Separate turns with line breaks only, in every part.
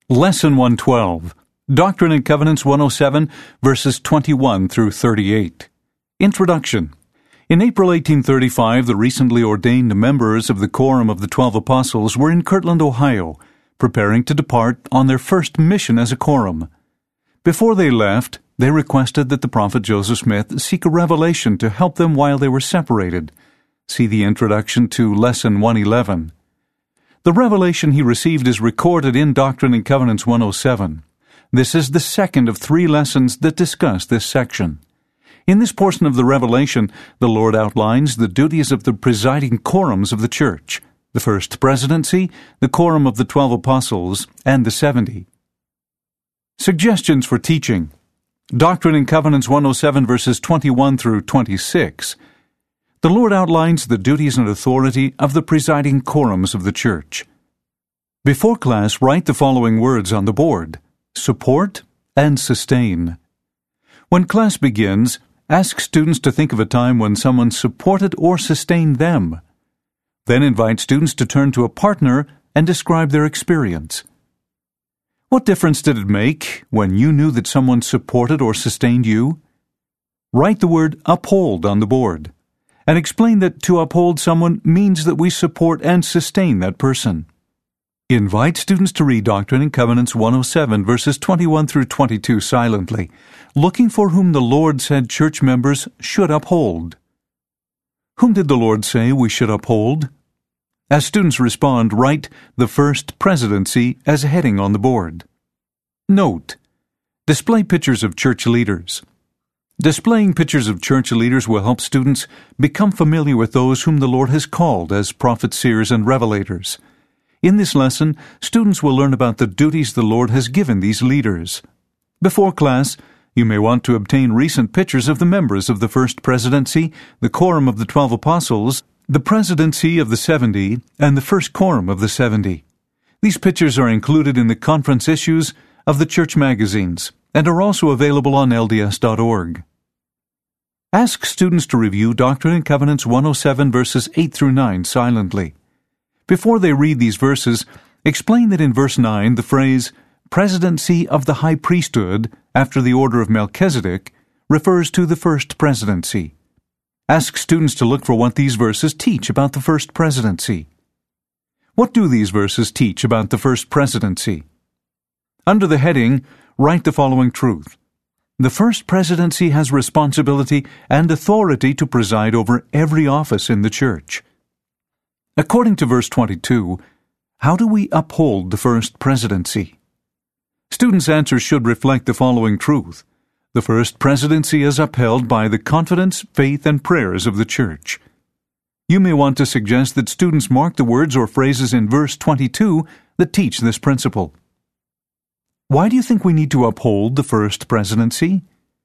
Lesson 112, Doctrine and Covenants 107, verses 21 through 38. Introduction. In April 1835, the recently ordained members of the Quorum of the 12 Apostles were in Kirtland, Ohio, preparing to depart on their first mission as a quorum. Before they left, they requested that the prophet Joseph Smith seek a revelation to help them while they were separated. See the introduction to Lesson 111. The revelation he received is recorded in Doctrine and Covenants 107. This is the second of 3 lessons that discuss this section. In this portion of the revelation, the Lord outlines the duties of the presiding quorums of the church, the First Presidency, the Quorum of the 12 Apostles, and the 70. Suggestions for teaching. Doctrine and Covenants 107 verses 21 through 26. The Lord outlines the duties and authority of the presiding quorums of the church. Before class, write the following words on the board: support and sustain. When class begins, ask students to think of a time when someone supported or sustained them. Then invite students to turn to a partner and describe their experience. What difference did it make when you knew that someone supported or sustained you? Write the word uphold on the board, and explain that to uphold someone means that we support and sustain that person. Invite students to read Doctrine and Covenants 107 verses 21 through 22 silently, looking for whom the Lord said church members should uphold. Whom did the Lord say we should uphold? As students respond, write the First Presidency as a heading on the board. Note: display pictures of church leaders. Displaying pictures of church leaders will help students become familiar with those whom the Lord has called as prophets, seers, and revelators. In this lesson, students will learn about the duties the Lord has given these leaders. Before class, you may want to obtain recent pictures of the members of the First Presidency, the Quorum of the 12 Apostles, the Presidency of the 70, and the First Quorum of the 70. These pictures are included in the conference issues of the church magazines and are also available on LDS.org. Ask students to review Doctrine and Covenants 107 verses 8 through 9 silently. Before they read these verses, explain that in verse 9 the phrase, Presidency of the High Priesthood, after the order of Melchizedek, refers to the First Presidency. Ask students to look for what these verses teach about the First Presidency. What do these verses teach about the First Presidency? Under the heading, write the following truth: the First Presidency has responsibility and authority to preside over every office in the church. According to verse 22, how do we uphold the First Presidency? Students' answers should reflect the following truth: the First Presidency is upheld by the confidence, faith, and prayers of the church. You may want to suggest that students mark the words or phrases in verse 22 that teach this principle. Why do you think we need to uphold the First Presidency?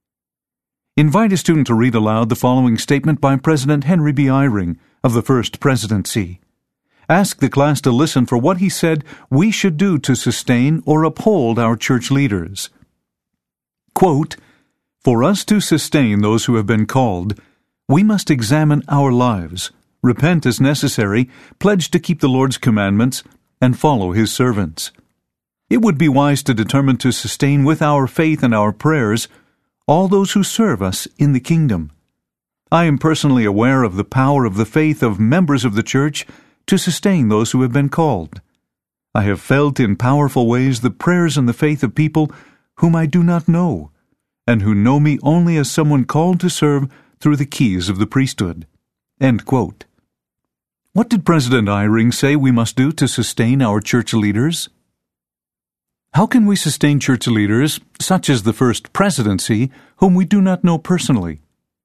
Invite a student to read aloud the following statement by President Henry B. Eyring of the First Presidency. Ask the class to listen for what he said we should do to sustain or uphold our church leaders. Quote, "For us to sustain those who have been called, we must examine our lives, repent as necessary, pledge to keep the Lord's commandments, and follow His servants. It would be wise to determine to sustain with our faith and our prayers all those who serve us in the kingdom. I am personally aware of the power of the faith of members of the church to sustain those who have been called. I have felt in powerful ways the prayers and the faith of people whom I do not know, and who know me only as someone called to serve through the keys of the priesthood." End quote. What did President Eyring say we must do to sustain our church leaders? How can we sustain church leaders, such as the First Presidency, whom we do not know personally?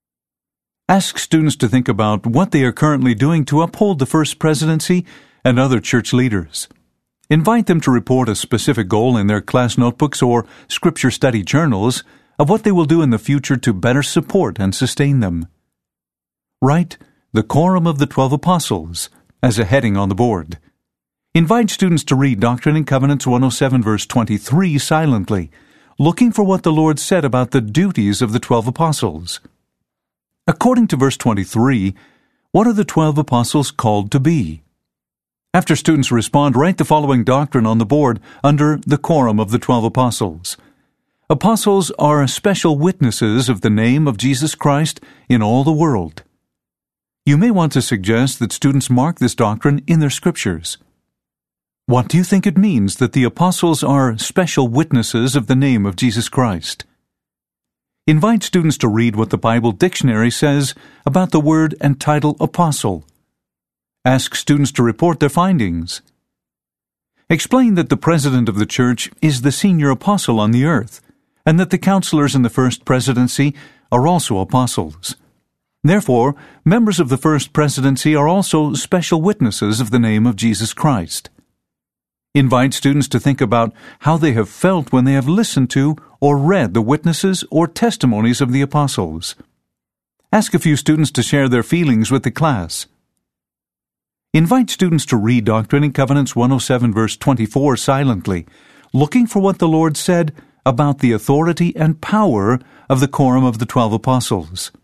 Ask students to think about what they are currently doing to uphold the First Presidency and other church leaders. Invite them to report a specific goal in their class notebooks or scripture study journals of what they will do in the future to better support and sustain them. Write the Quorum of the 12 Apostles as a heading on the board. Invite students to read Doctrine and Covenants 107 verse 23 silently, looking for what the Lord said about the duties of the 12 apostles. According to verse 23, what are the 12 apostles called to be? After students respond, write the following doctrine on the board under the Quorum of the 12 Apostles. Apostles are special witnesses of the name of Jesus Christ in all the world. You may want to suggest that students mark this doctrine in their scriptures. What do you think it means that the apostles are special witnesses of the name of Jesus Christ? Invite students to read what the Bible Dictionary says about the word and title apostle. Ask students to report their findings. Explain that the president of the church is the senior apostle on the earth, and that the counselors in the first presidency are also apostles. Therefore, members of the first presidency are also special witnesses of the name of Jesus Christ. Invite students to think about how they have felt when they have listened to or read the witnesses or testimonies of the apostles. Ask a few students to share their feelings with the class. Invite students to read Doctrine and Covenants 107 verse 24 silently, looking for what the Lord said about the authority and power of the Quorum of the 12 Apostles.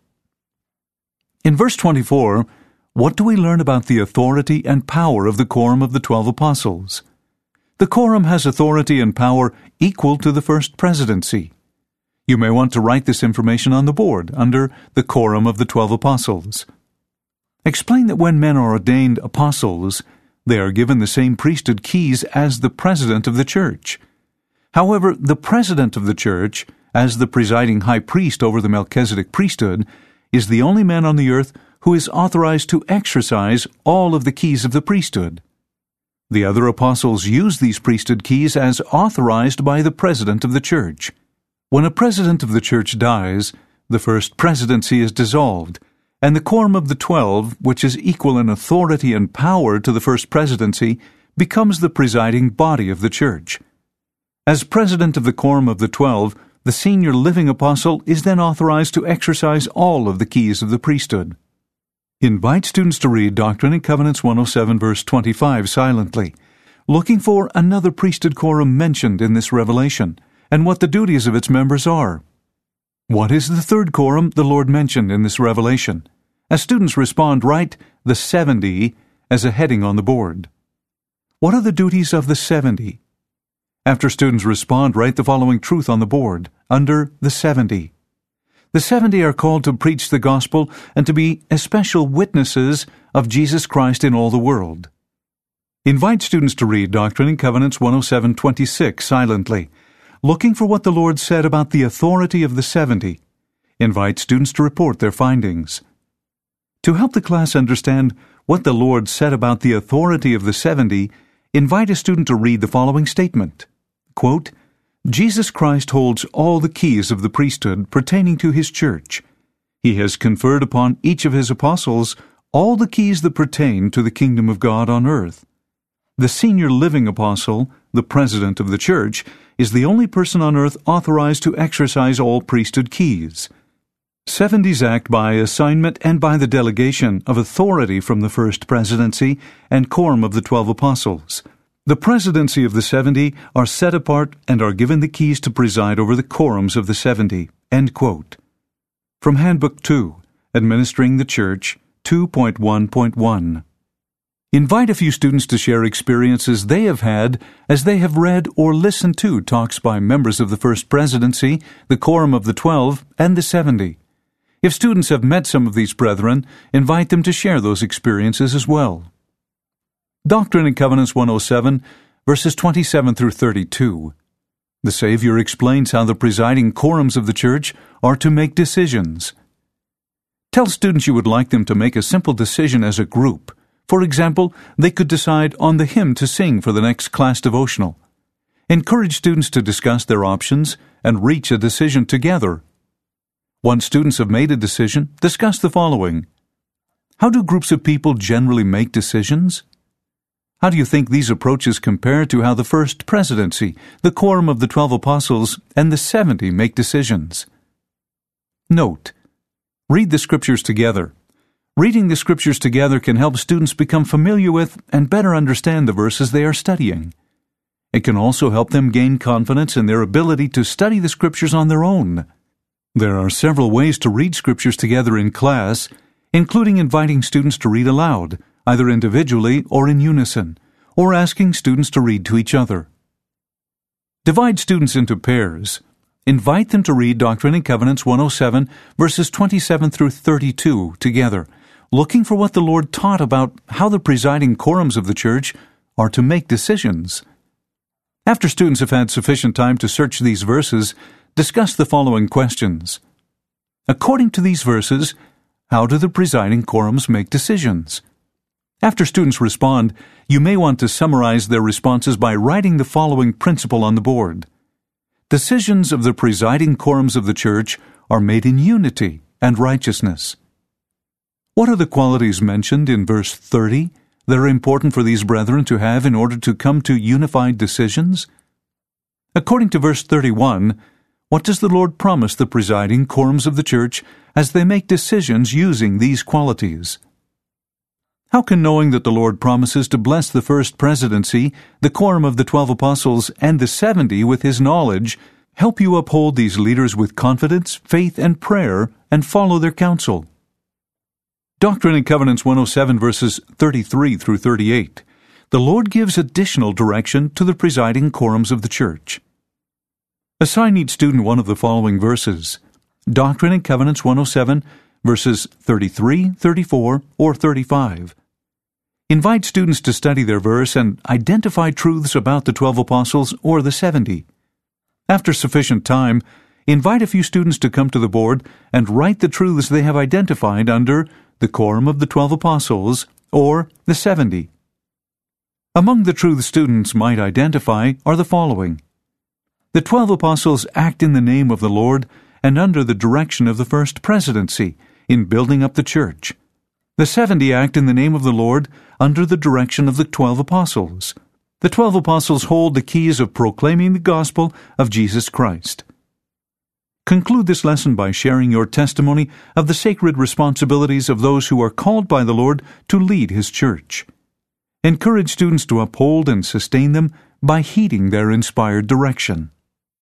In verse 24, what do we learn about the authority and power of the Quorum of the 12 Apostles? The Quorum has authority and power equal to the first presidency. You may want to write this information on the board under the Quorum of the 12 Apostles. Explain that when men are ordained apostles, they are given the same priesthood keys as the president of the church. However, the president of the church, as the presiding high priest over the Melchizedek priesthood, is the only man on the earth who is authorized to exercise all of the keys of the priesthood. The other apostles use these priesthood keys as authorized by the president of the church. When a president of the church dies, the first presidency is dissolved, and the Quorum of the 12, which is equal in authority and power to the first presidency, becomes the presiding body of the church. As president of the Quorum of the 12, the senior living apostle is then authorized to exercise all of the keys of the priesthood. Invite students to read Doctrine and Covenants 107 verse 25 silently, looking for another priesthood quorum mentioned in this revelation, and what the duties of its members are. What is the third quorum the Lord mentioned in this revelation? As students respond, write the 70 as a heading on the board. What are the duties of the 70? After students respond, write the following truth on the board under the 70. The 70 are called to preach the gospel and to be especial witnesses of Jesus Christ in all the world. Invite students to read Doctrine and Covenants 107:26 silently, looking for what the Lord said about the authority of the 70. Invite students to report their findings. To help the class understand what the Lord said about the authority of the 70, invite a student to read the following statement. Quote, Jesus Christ holds all the keys of the priesthood pertaining to his church. He has conferred upon each of his apostles all the keys that pertain to the kingdom of God on earth. The senior living apostle, the president of the church, is the only person on earth authorized to exercise all priesthood keys. 70s act by assignment and by the delegation of authority from the first presidency and quorum of the 12 apostles. The presidency of the 70 are set apart and are given the keys to preside over the quorums of the 70. End quote. From Handbook 2, Administering the Church, 2.1.1. Invite a few students to share experiences they have had as they have read or listened to talks by members of the First Presidency, the Quorum of the 12, and the 70. If students have met some of these brethren, invite them to share those experiences as well. Doctrine and Covenants 107, verses 27 through 32. The Savior explains how the presiding quorums of the church are to make decisions. Tell students you would like them to make a simple decision as a group. For example, they could decide on the hymn to sing for the next class devotional. Encourage students to discuss their options and reach a decision together. Once students have made a decision, discuss the following. How do groups of people generally make decisions? How do you think these approaches compare to how the First Presidency, the Quorum of the 12 Apostles, and the 70 make decisions? Note: read the Scriptures together. Reading the Scriptures together can help students become familiar with and better understand the verses they are studying. It can also help them gain confidence in their ability to study the Scriptures on their own. There are several ways to read Scriptures together in class, including inviting students to read aloud either individually or in unison, or asking students to read to each other. Divide students into pairs. Invite them to read Doctrine and Covenants 107, verses 27 through 32 together, looking for what the Lord taught about how the presiding quorums of the church are to make decisions. After students have had sufficient time to search these verses, discuss the following questions. According to these verses, how do the presiding quorums make decisions? After students respond, you may want to summarize their responses by writing the following principle on the board. Decisions of the presiding quorums of the church are made in unity and righteousness. What are the qualities mentioned in verse 30 that are important for these brethren to have in order to come to unified decisions? According to verse 31, what does the Lord promise the presiding quorums of the church as they make decisions using these qualities? How can knowing that the Lord promises to bless the first presidency, the quorum of the 12 apostles, and the 70 with His knowledge, help you uphold these leaders with confidence, faith, and prayer, and follow their counsel? Doctrine and Covenants 107, verses 33 through 38. The Lord gives additional direction to the presiding quorums of the church. Assign each student one of the following verses. Doctrine and Covenants 107, verses 33, 34, or 35. Invite students to study their verse and identify truths about the 12 apostles or the 70. After sufficient time, invite a few students to come to the board and write the truths they have identified under the quorum of the 12 apostles or the 70. Among the truths students might identify are the following. The 12 apostles act in the name of the Lord and under the direction of the first presidency in building up the church. The 70 act in the name of the Lord under the direction of the 12 apostles. The 12 apostles hold the keys of proclaiming the gospel of Jesus Christ. Conclude this lesson by sharing your testimony of the sacred responsibilities of those who are called by the Lord to lead His church. Encourage students to uphold and sustain them by heeding their inspired direction.